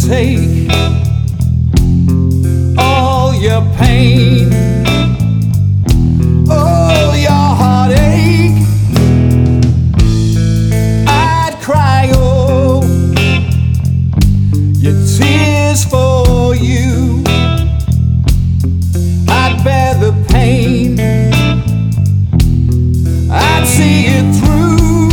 take all your pain, all your heartache. I'd cry all your tears for you. I'd bear the pain, I'd see it through.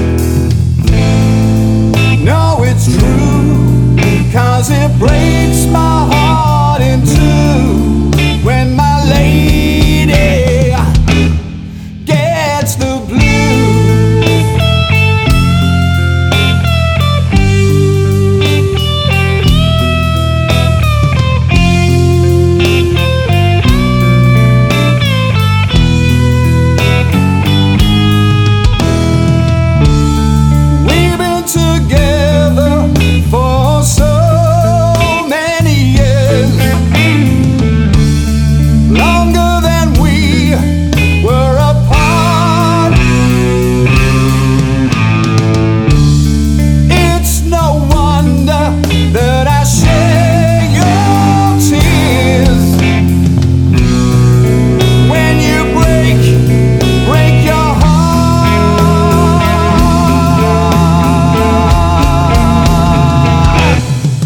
No, it's true, 'cause it breaks my heart in two when my lady gets the blues. We've been together for so many years, longer than we were apart. It's no wonder that I share your tears when you break your heart.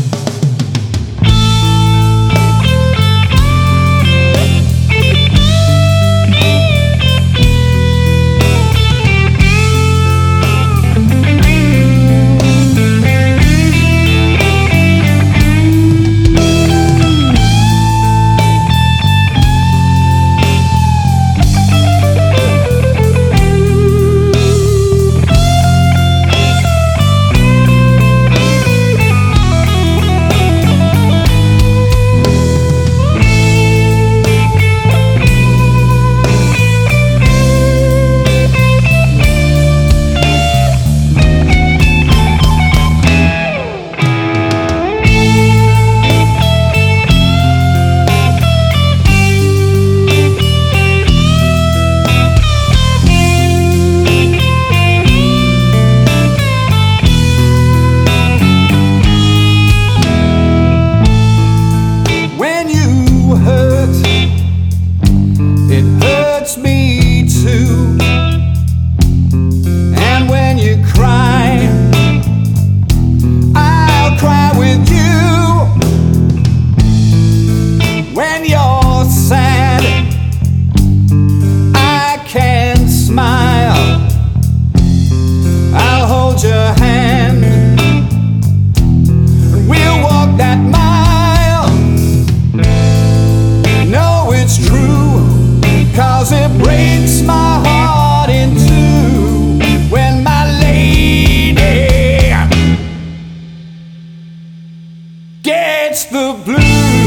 When you hurt, it hurts me too. And when you cry, I'll cry with you. When you're sad, I can smile. I'll hold your hand and we'll walk that mile. No, it's true, 'cause it breaks my heart in two when my lady gets the blues.